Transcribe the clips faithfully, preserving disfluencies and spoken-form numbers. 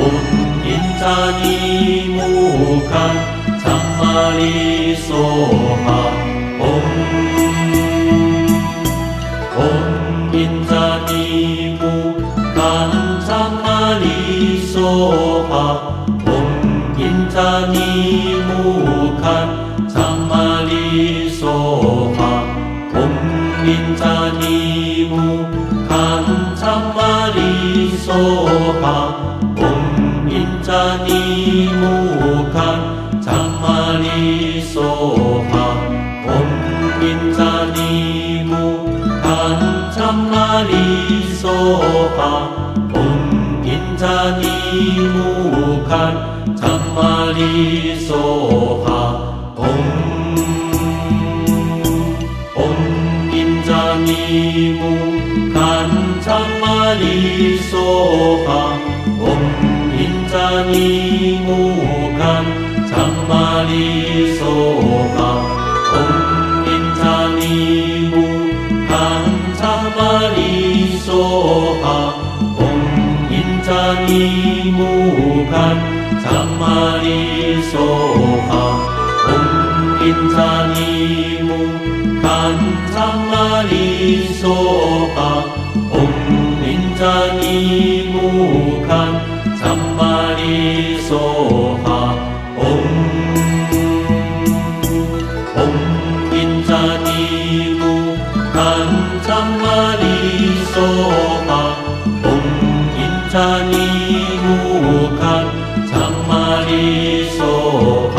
온인자니무간 참마리 소하 옴 온인자니무간 참마리 소하 온인자니무간 참마리 소하 온인자니무간 참마리 소하 온인자니무간 참마리 소하 온인자니무간 참마리 소하 온인자니무간 참마리 소하 옴 온인자니무간 참마리 소하 온인자니무간 참마리 소하 온인자니무간 참마리 소하 온인자니무간 참마리 소하 온인자니무간 참마리 소하 온인자니무간 참마리 소하 옴 온인자니무간 참마리 소하 온인자니무간 참마리 소하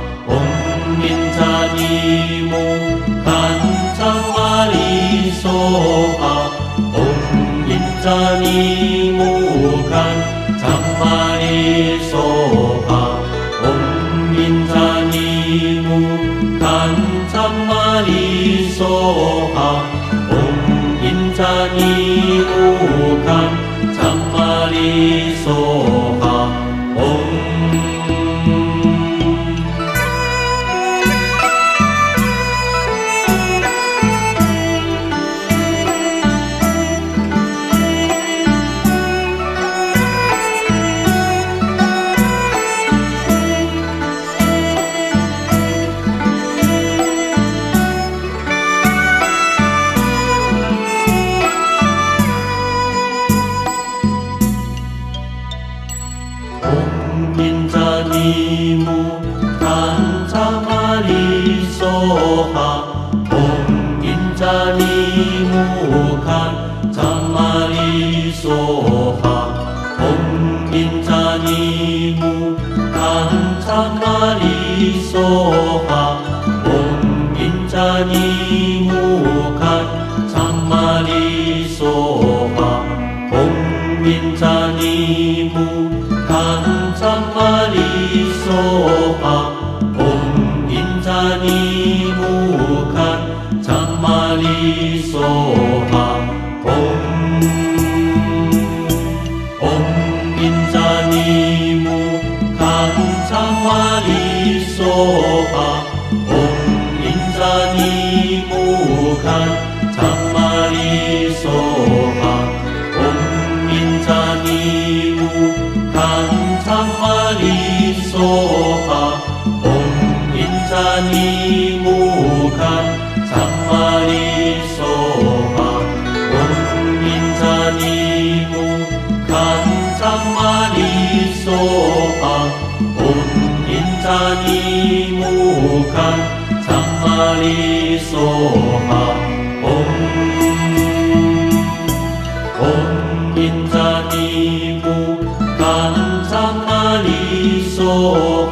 온인자니무간 참마리 소하 온인자니무간 참마리 소하 온인자니무간 참마리 소하 온인자니무간 참마리 소하 옴 온인자니무간 참마리 소하 온인자니무간 참마리 소하 온인자니무간 참마리 소하 온인자니무간 참마리 소하 온인자니무간 참마리 소하 온인자니무간 참마리 소하 옴 온인자니무간 참마리 소하 온인자니무간 참마리 소하 온인자니무간 참마리 소하 온인자니무간 참마리 소하 온인자니무간 참마리 소하 온인자니무간 참마리 소하 옴 온인자니무간 참마리 소하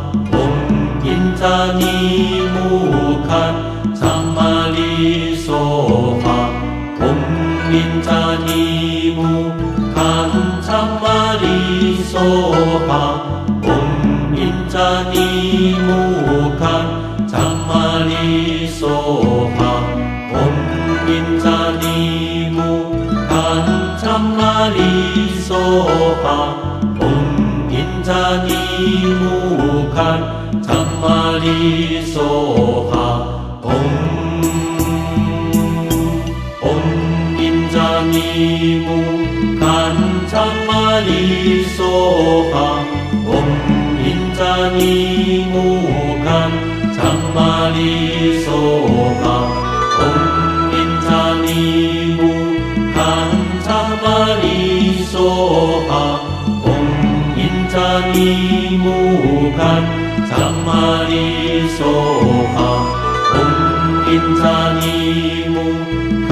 온인자니무간 참마리 소하 온인자니무간 참마리 소하 온인자니무간 참마리 소하 온인자니무간 참마리 소하 온인자니무간 참마리 소하 옴 온인자니무간 참마리 소하 참마리소가 공인자니무 간 참마리소하 공인자니무 간 참마리소하 공인자니무 간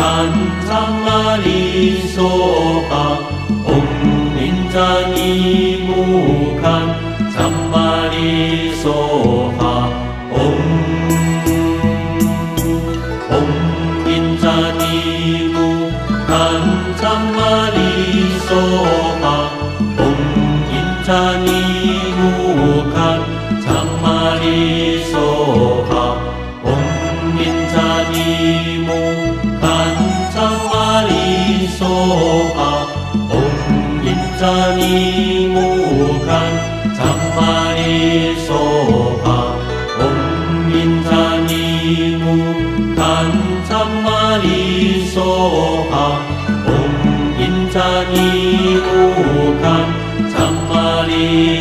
참마리소하 공인자니무 간 참마리소하 옹 공인자니무 간 참마리소하 공인자니무 간 참마리소하 공인자니무 간 참마리소하 공인자니무 간 참마리소하 공인자니무 간 참마리소하 공인자니무 간 참마리